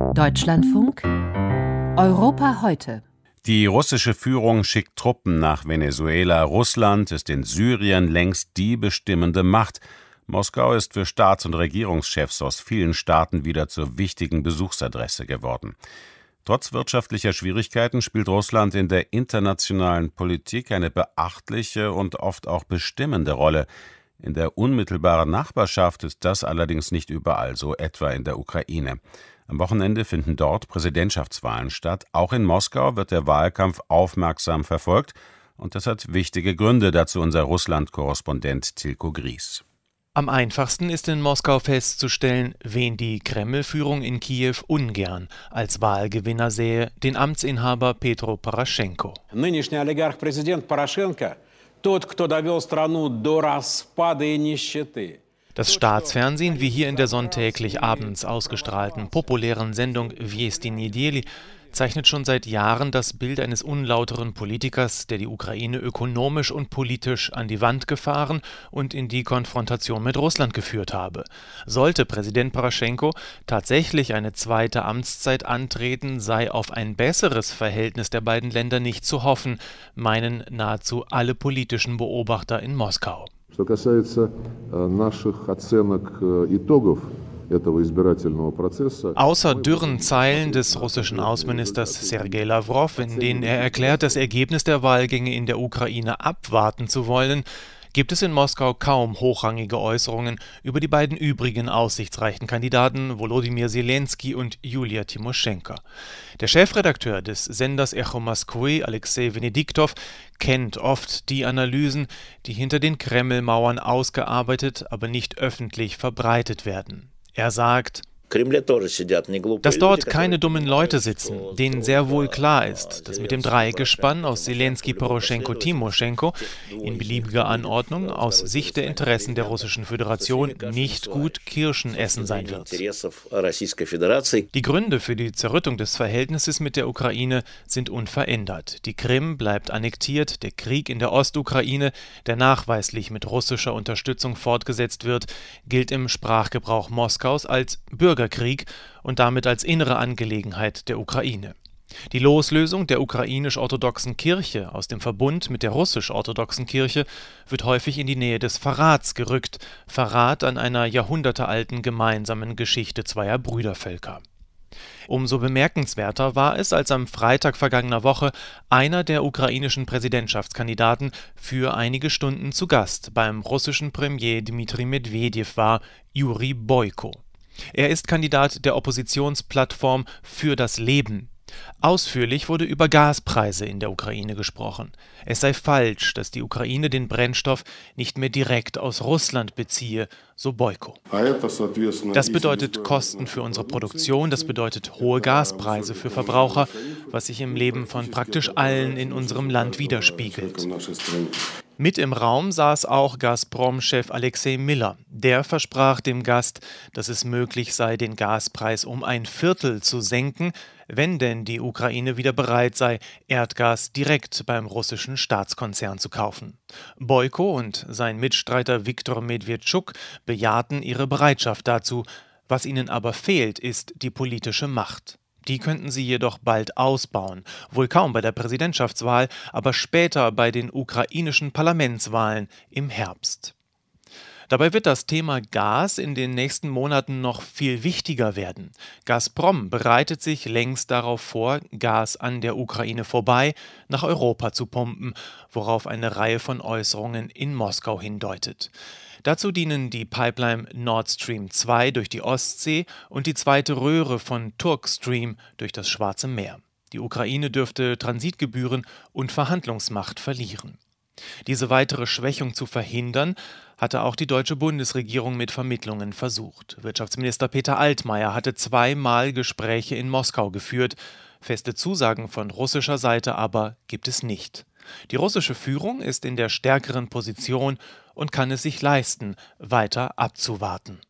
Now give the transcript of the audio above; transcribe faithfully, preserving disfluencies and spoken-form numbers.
Deutschlandfunk Europa heute. Die russische Führung schickt Truppen nach Venezuela. Russland ist in Syrien längst die bestimmende Macht. Moskau ist für Staats- und Regierungschefs aus vielen Staaten wieder zur wichtigen Besuchsadresse geworden. Trotz wirtschaftlicher Schwierigkeiten spielt Russland in der internationalen Politik eine beachtliche und oft auch bestimmende Rolle. In der unmittelbaren Nachbarschaft ist das allerdings nicht überall so, etwa in der Ukraine. Am Wochenende finden dort Präsidentschaftswahlen statt. Auch in Moskau wird der Wahlkampf aufmerksam verfolgt. Und das hat wichtige Gründe, dazu unser Russland-Korrespondent Tilko Gries. Am einfachsten ist in Moskau festzustellen, wen die Kreml-Führung in Kiew ungern als Wahlgewinner sähe, den Amtsinhaber Petro Poroschenko. Нынешний олигарх-президент Порошенко – тот, кто довел страну до распада и нищеты. Das Staatsfernsehen, wie hier in der sonntäglich abends ausgestrahlten populären Sendung Vesti Nedeli, zeichnet schon seit Jahren das Bild eines unlauteren Politikers, der die Ukraine ökonomisch und politisch an die Wand gefahren und in die Konfrontation mit Russland geführt habe. Sollte Präsident Poroschenko tatsächlich eine zweite Amtszeit antreten, sei auf ein besseres Verhältnis der beiden Länder nicht zu hoffen, meinen nahezu alle politischen Beobachter in Moskau. Что касается наших оценок итогов этого избирательного процесса. Außer dürren Zeilen des russischen Außenministers Sergei Lawrow, in denen er erklärt, das Ergebnis der Wahlgänge in der Ukraine abwarten zu wollen, gibt es in Moskau kaum hochrangige Äußerungen über die beiden übrigen aussichtsreichen Kandidaten Volodymyr Zelensky und Julia Timoschenko. Der Chefredakteur des Senders Echo Moskwy, Alexei Venediktov, kennt oft die Analysen, die hinter den Kreml-Mauern ausgearbeitet, aber nicht öffentlich verbreitet werden. Er sagt: Dass dort keine dummen Leute sitzen, denen sehr wohl klar ist, dass mit dem Dreigespann aus Zelensky, Poroschenko, Timoschenko in beliebiger Anordnung aus Sicht der Interessen der Russischen Föderation nicht gut Kirschen essen sein wird. Die Gründe für die Zerrüttung des Verhältnisses mit der Ukraine sind unverändert. Die Krim bleibt annektiert, der Krieg in der Ostukraine, der nachweislich mit russischer Unterstützung fortgesetzt wird, gilt im Sprachgebrauch Moskaus als Bürgerkrieg. Krieg und damit als innere Angelegenheit der Ukraine. Die Loslösung der ukrainisch-orthodoxen Kirche aus dem Verbund mit der russisch-orthodoxen Kirche wird häufig in die Nähe des Verrats gerückt, Verrat an einer jahrhundertealten gemeinsamen Geschichte zweier Brüdervölker. Umso bemerkenswerter war es, als am Freitag vergangener Woche einer der ukrainischen Präsidentschaftskandidaten für einige Stunden zu Gast beim russischen Premier Dmitri Medwedew war, Juri Boyko. Er ist Kandidat der Oppositionsplattform Für das Leben. Ausführlich wurde über Gaspreise in der Ukraine gesprochen. Es sei falsch, dass die Ukraine den Brennstoff nicht mehr direkt aus Russland beziehe, so Boyko. Das bedeutet Kosten für unsere Produktion, das bedeutet hohe Gaspreise für Verbraucher, was sich im Leben von praktisch allen in unserem Land widerspiegelt. Mit im Raum saß auch Gazprom-Chef Alexei Miller. Der versprach dem Gast, dass es möglich sei, den Gaspreis um ein Viertel zu senken, wenn denn die Ukraine wieder bereit sei, Erdgas direkt beim russischen Staatskonzern zu kaufen. Boyko und sein Mitstreiter Viktor Medvedchuk bejahten ihre Bereitschaft dazu. Was ihnen aber fehlt, ist die politische Macht. Die könnten sie jedoch bald ausbauen, wohl kaum bei der Präsidentschaftswahl, aber später bei den ukrainischen Parlamentswahlen im Herbst. Dabei wird das Thema Gas in den nächsten Monaten noch viel wichtiger werden. Gazprom bereitet sich längst darauf vor, Gas an der Ukraine vorbei nach Europa zu pumpen, worauf eine Reihe von Äußerungen in Moskau hindeutet. Dazu dienen die Pipeline Nord Stream zwei durch die Ostsee und die zweite Röhre von Turkstream durch das Schwarze Meer. Die Ukraine dürfte Transitgebühren und Verhandlungsmacht verlieren. Diese weitere Schwächung zu verhindern, hatte auch die deutsche Bundesregierung mit Vermittlungen versucht. Wirtschaftsminister Peter Altmaier hatte zweimal Gespräche in Moskau geführt. Feste Zusagen von russischer Seite aber gibt es nicht. Die russische Führung ist in der stärkeren Position und kann es sich leisten, weiter abzuwarten.